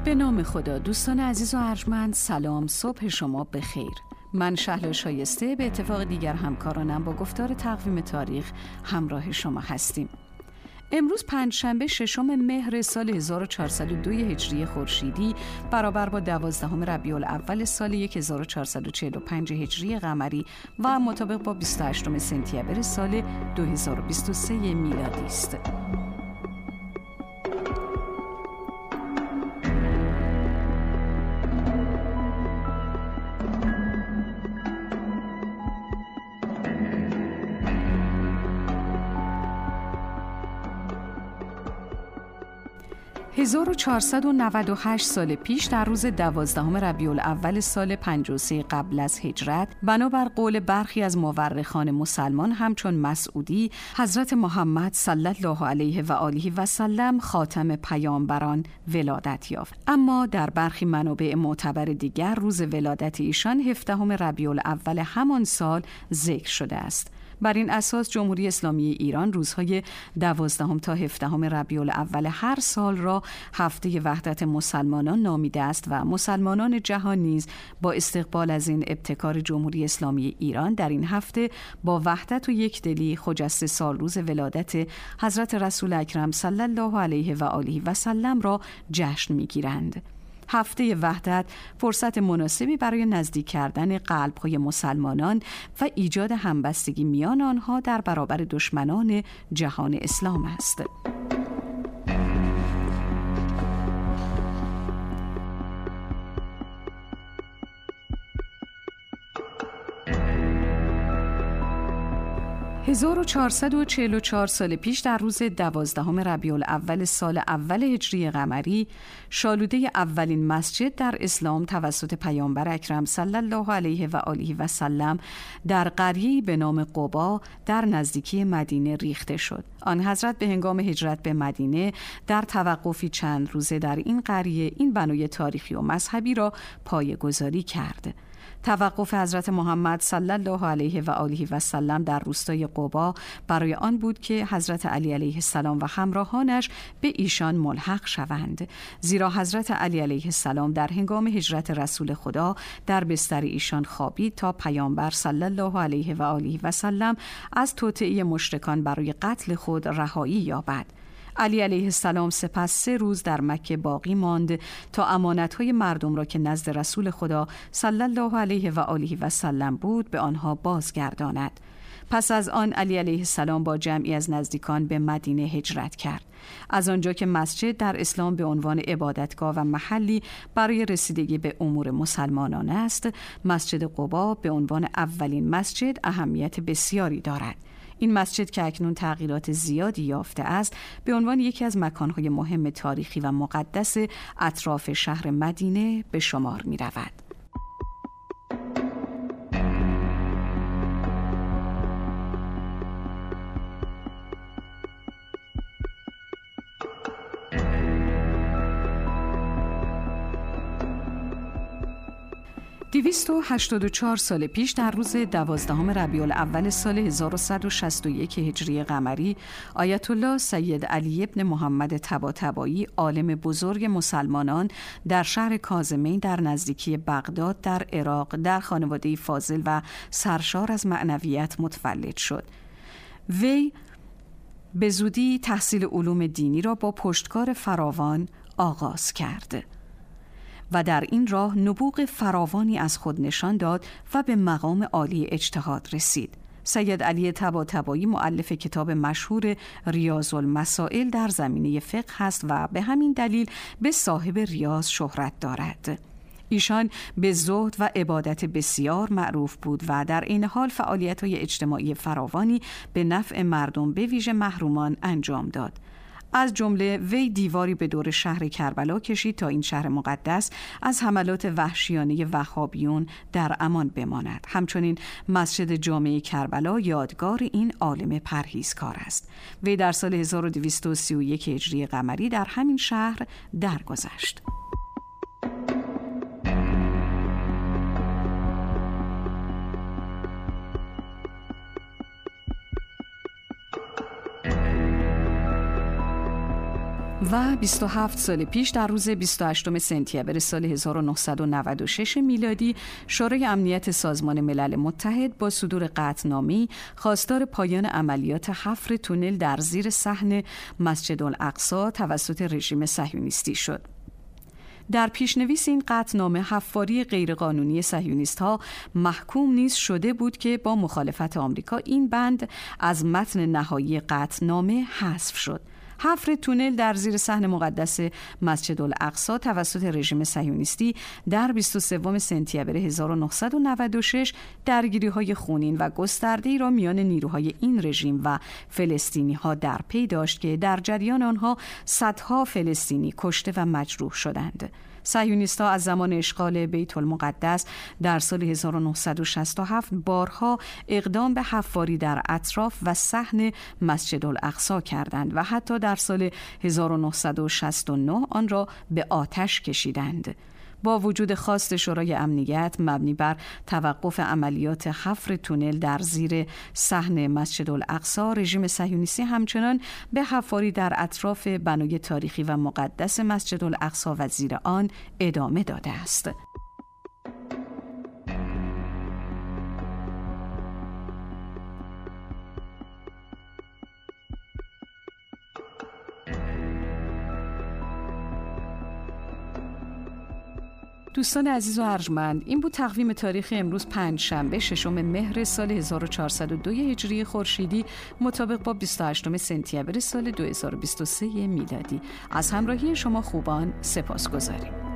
به نام خدا. دوستان عزیز و ارجمند، سلام، صبح شما بخیر. من شهلا شایسته به اتفاق دیگر همکارانم با گفتار تقویم تاریخ همراه شما هستیم. امروز پنجشنبه 6 مهر سال 1402 هجری خورشیدی برابر با 12 ربیع الاول سال 1445 هجری قمری و مطابق با 28 سپتامبر سال 2023 میلادی است. 1498 سال پیش در روز 12 ربیع الاول سال 53 قبل از هجرت، بنابر قول برخی از مورخان مسلمان همچون مسعودی، حضرت محمد صلی الله علیه و آله و سلم خاتم پیامبران ولادت یافت. اما در برخی منابع معتبر دیگر روز ولادت ایشان 17 ربیع الاول همان سال ذکر شده است. بر این اساس جمهوری اسلامی ایران روزهای 12 تا 17 ربیع الاول هر سال را هفته وحدت مسلمانان نامیده است و مسلمانان جهان نیز با استقبال از این ابتکار جمهوری اسلامی ایران در این هفته با وحدت و یکدلی خجسته سال روز ولادت حضرت رسول اکرم صلی الله علیه و آله و سلم را جشن می‌گیرند. هفته وحدت فرصت مناسبی برای نزدیک کردن قلب‌های مسلمانان و ایجاد همبستگی میان آنها در برابر دشمنان جهان اسلام است. هزار و 1444 سال پیش در روز 12 ربیع الاول سال اول هجری قمری، شالوده اولین مسجد در اسلام توسط پیامبر اکرم صلی الله علیه و آله و سلم در قریه‌ای به نام قبا در نزدیکی مدینه ریخته شد. آن حضرت به هنگام هجرت به مدینه در توقفی چند روزه در این قریه این بنای تاریخی و مذهبی را پایه‌گذاری کرد. توقف حضرت محمد صلی الله علیه و آله و سلم در روستای قبا برای آن بود که حضرت علی علیه السلام و همراهانش به ایشان ملحق شوند، زیرا حضرت علی علیه السلام در هنگام هجرت رسول خدا در بستر ایشان خوابید تا پیامبر صلی الله علیه و آله و سلم از توطئه مشرکان برای قتل خود رهایی یابد. علی علیه السلام سپس 3 روز در مکه باقی ماند تا امانت‌های مردم را که نزد رسول خدا صلی الله علیه و آله و سلم بود به آنها بازگرداند. پس از آن علی علیه السلام با جمعی از نزدیکان به مدینه هجرت کرد. از آنجا که مسجد در اسلام به عنوان عبادتگاه و محلی برای رسیدگی به امور مسلمانان است، مسجد قبا به عنوان اولین مسجد اهمیت بسیاری دارد. این مسجد که اکنون تغییرات زیادی یافته است، به عنوان یکی از مکانهای مهم تاریخی و مقدس اطراف شهر مدینه به شمار می رود. دویست و 84 سال پیش در روز 12 ربیع الاول سال 1161 هجری قمری، آیت الله سید علی ابن محمد طباطبایی، عالم بزرگ مسلمانان در شهر کاظمین در نزدیکی بغداد در عراق در خانواده فاضل و سرشار از معنویت متولد شد. وی به زودی تحصیل علوم دینی را با پشتکار فراوان آغاز کرد و در این راه نبوغ فراوانی از خود نشان داد و به مقام عالی اجتهاد رسید. سید علی طباطبایی مؤلف کتاب مشهور ریاض المسائل در زمینه فقه هست و به همین دلیل به صاحب ریاض شهرت دارد. ایشان به زهد و عبادت بسیار معروف بود و در این حال فعالیت‌های اجتماعی فراوانی به نفع مردم به ویژه محرومان انجام داد. از جمله وی دیواری به دور شهر کربلا کشید تا این شهر مقدس از حملات وحشیانه وهابیون در امان بماند. همچنین مسجد جامع کربلا یادگار این عالم پرهیزکار است. وی در سال 1231 هجری قمری در همین شهر درگذشت. و 27 سال پیش در روز 28 سپتامبر سال 1996 میلادی شورای امنیت سازمان ملل متحد با صدور قطعنامه‌ای خواستار پایان عملیات حفر تونل در زیر صحن مسجد الاقصی توسط رژیم صهیونیستی شد. در پیشنویس این قطعنامه حفاری غیرقانونی صهیونیست‌ها محکوم نیز شده بود که با مخالفت آمریکا این بند از متن نهایی قطعنامه حذف شد. حفر تونل در زیر صحن مقدس مسجد الاقصی توسط رژیم صهیونیستی در 23 سپتامبر 1996 درگیری‌های خونین و گسترده‌ای را میان نیروهای این رژیم و فلسطینی‌ها در پی داشت که در جریان آنها صدها فلسطینی کشته و مجروح شدند. صهیونیست‌ها از زمان اشغال بیت المقدس در سال 1967 بارها اقدام به حفاری در اطراف و صحن مسجد الاقصی کردند و حتی در سال 1969 آن را به آتش کشیدند. با وجود خواست شورای امنیت مبنی بر توقف عملیات حفر تونل در زیر صحن مسجد الاقصی، رژیم صهیونیستی همچنان به حفاری در اطراف بنای تاریخی و مقدس مسجد الاقصی و زیر آن ادامه داده است. دوستان عزیز و ارجمند، این بود تقویم تاریخ امروز پنجشنبه 6 مهر سال 1402 هجری خورشیدی مطابق با 28 سپتامبر سال 2023 میلادی. از همراهی شما خوبان سپاسگزاریم.